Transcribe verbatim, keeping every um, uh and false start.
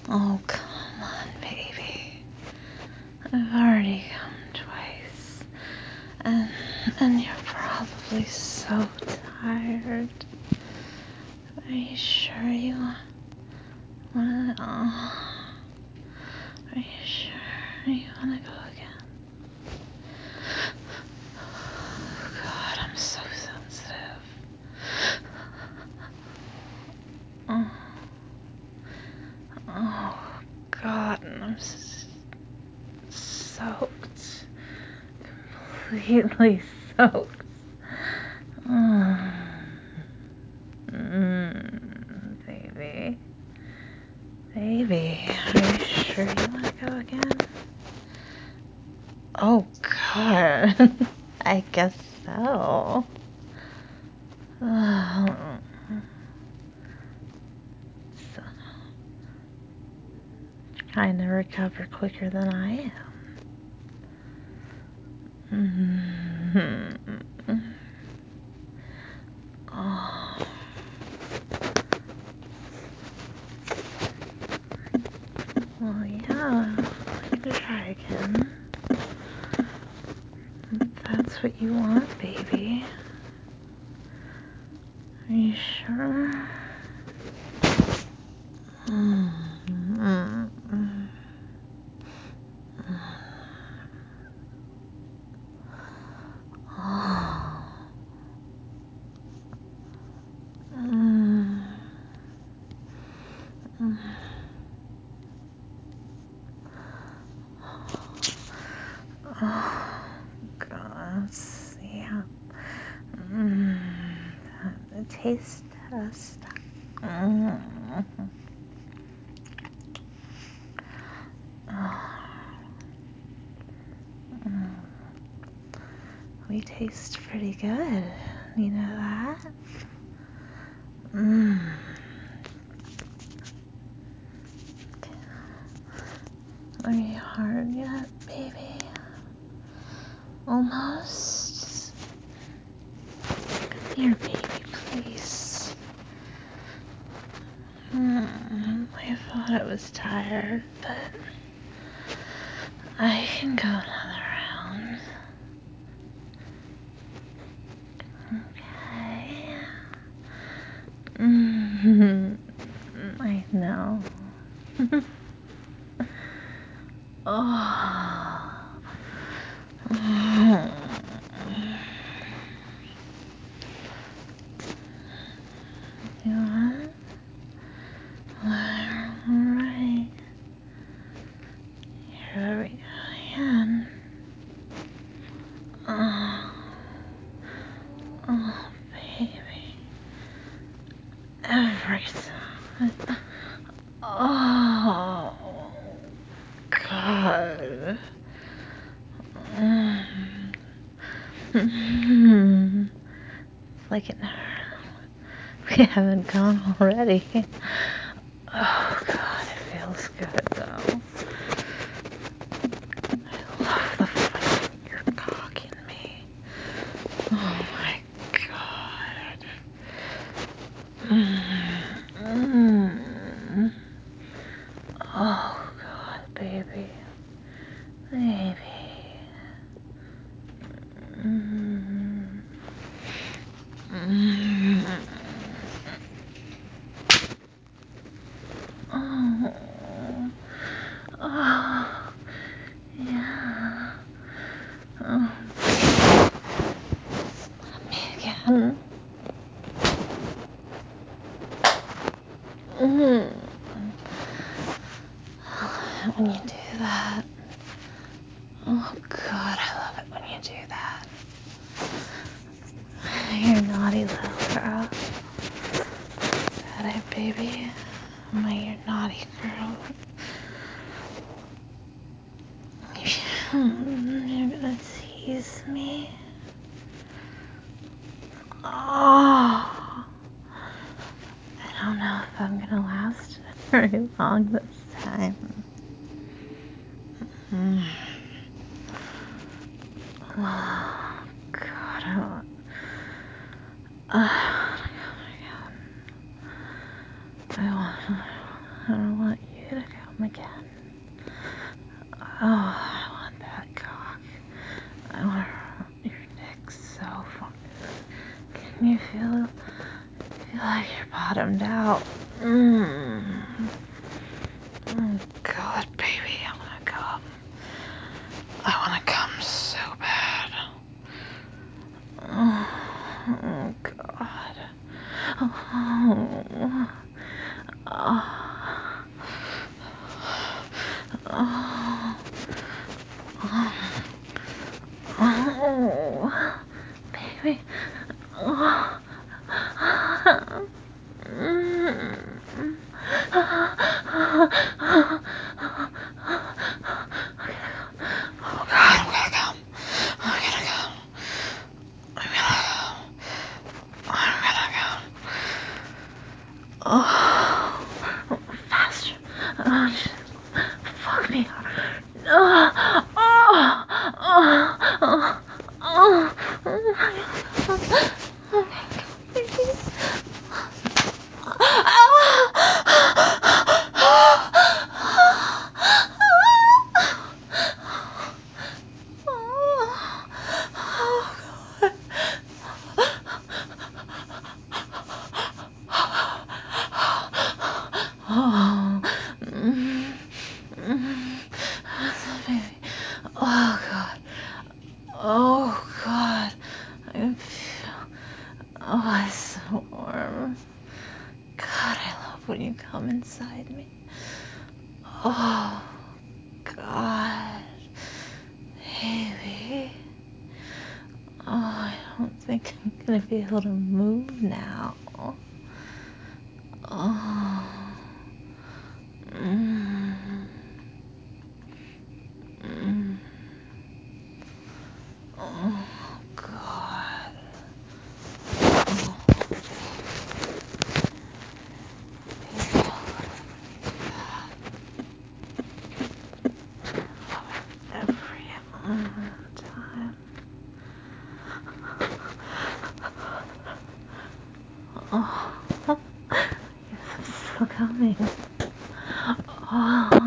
Oh, come on, baby. I've already come twice. And, and you're probably so tired. Are you sure you want to... Oh. Are you sure you want to go again? Oh, God, I'm so sensitive. Oh, oh God, and I'm s- soaked. Completely soaked. Oh. Mm, baby. Baby, are you sure you want to go again? Oh, God. I guess so. Oh. So, trying to recover quicker than I am. Mm-hmm. Oh. Well, yeah, we can try again. If that's what you want, baby. Are you sure? Mm-hmm. Oh. Mm. Mm. Oh, God. Yeah. Mm. The taste test. Mm. Oh. Mm. We taste pretty good. You know that? Mm. Are you hard yet, baby? Almost. Come here, baby, please. Mm. I thought I was tired, but I can go another round. Okay. Mm-hmm. I know. Oh. You want? Alright. Here we go again. Oh. Oh, baby. Every time. Oh. God. Mm. It's like it never. We haven't gone already. Oh, God, it feels good, though. I love the fun you're cocking me. Oh, my God. Mm. Oh, God, baby. Baby. Mm. Mm. Oh. Oh. Yeah. Oh. Me again. Mm. When you do that. Oh, God, I love it when you do that. You're naughty little girl. Is that it, baby? Am I your naughty girl? You're gonna tease me? Oh, I don't know if I'm gonna last very long this time. Mm. Oh, God, I want... Uh, I want... I don't want you to go. again. Oh, I want that cock. I want your dick so far. Can you feel, feel like you're bottomed out? Mmm. Oh, God, baby, I wanna come. I wanna come so bad. Oh, oh God. Oh, oh, oh, oh, baby. Oh, oh God, I'm gonna come. I'm gonna come. I'm gonna come. I'm gonna come. Oh, faster. Oh, just fuck me hard. Oh, oh, oh, oh, oh, oh my God. Oh my God, baby. Oh, mm, mm, baby. Oh God. Oh God. I feel. Oh, it's so warm. God, I love when you come inside me. Oh God. Baby. Oh, I don't think I'm gonna be able to move now. Oh. Mm. Mm. Oh, God. Oh. Every um, time. Oh. Yes, I'm still coming. Oh.